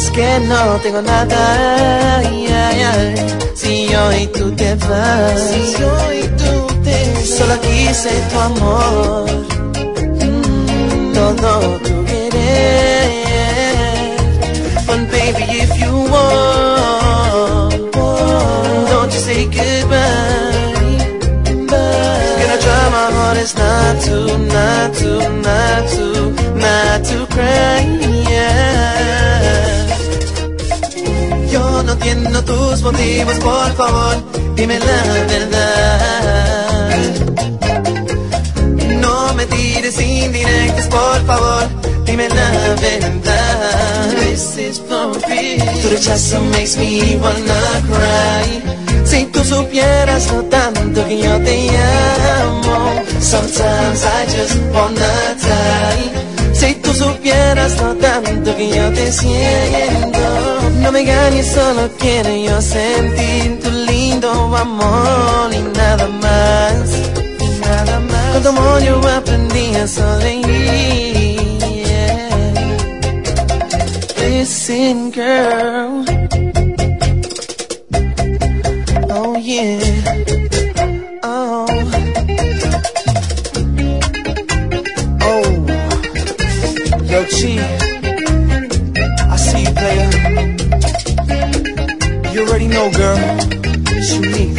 es que no tengo nada, si yo y tú te vas, solo quise tu amor, todo tu querer. But baby, if you want, don't you say goodbye. Gonna try my hardest not to cry, Yo no entiendo tus motivos, por favor, dime la verdad. No me tires indirectas, por favor, dime la verdad. This is for real. Tu rechazo makes me wanna cry. Si tú supieras lo tanto que yo te amo, sometimes I just wanna die. Si tú supieras lo tanto que yo te siento, no me engañes, solo quiero yo sentir tu lindo amor y nada más, nada más. Con tu amor yo aprendí a sonreír, Listen, girl, oh yeah, oh, oh, yo Chi, I see you, player. You already know, girl, it's unique.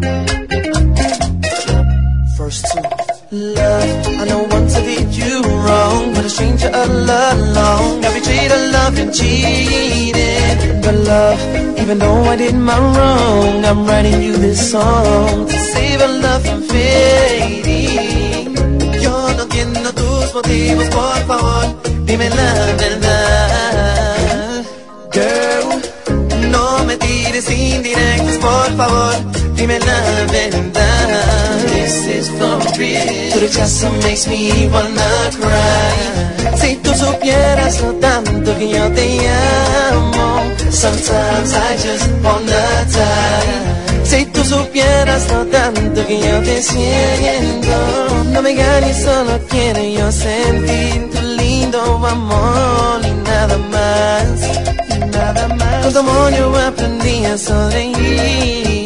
Verse 2. Love, I know once I did you wrong, but a stranger alone, got betrayed, I love and cheated. But love, even though I did my wrong, I'm writing you this song to save our love from fading. Yo no entiendo tus motivos, por favor, dime la verdad. Girl, no me tires indirectas, por favor, dime la verdad. This is for real. Tu rechazo makes me wanna cry. Si tú supieras lo tanto que yo te amo, sometimes I just wanna die. Si tú supieras lo tanto que yo te siento, no me engañes, solo quiero yo sentir tu lindo amor y nada más, nada más. Con tu amor yo aprendí a sonreír.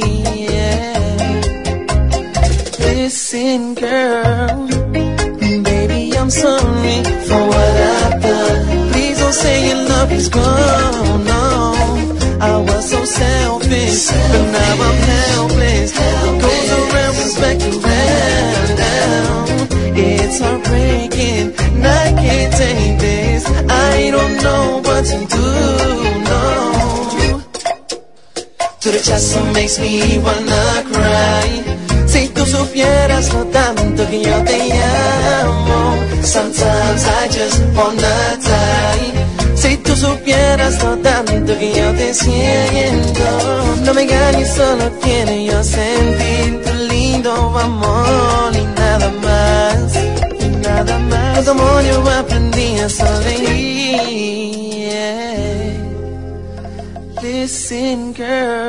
Listen, girl, baby, I'm sorry for what I've done. Please don't say your love is gone, no. I was so selfish, but now I'm helpless. What goes around comes back around down. It's heartbreaking, and I can't take this. I don't know what to do, no. Tu rechazo makes me wanna cry. Si tú supieras lo tanto que yo te amo, sometimes I just wanna die. Si tú supieras lo tanto que yo te siento, no me engañes, solo quiero yo sentir tu lindo amor y nada más, nada más. Con tu amor yo aprendí a sonreír. Listen, girl.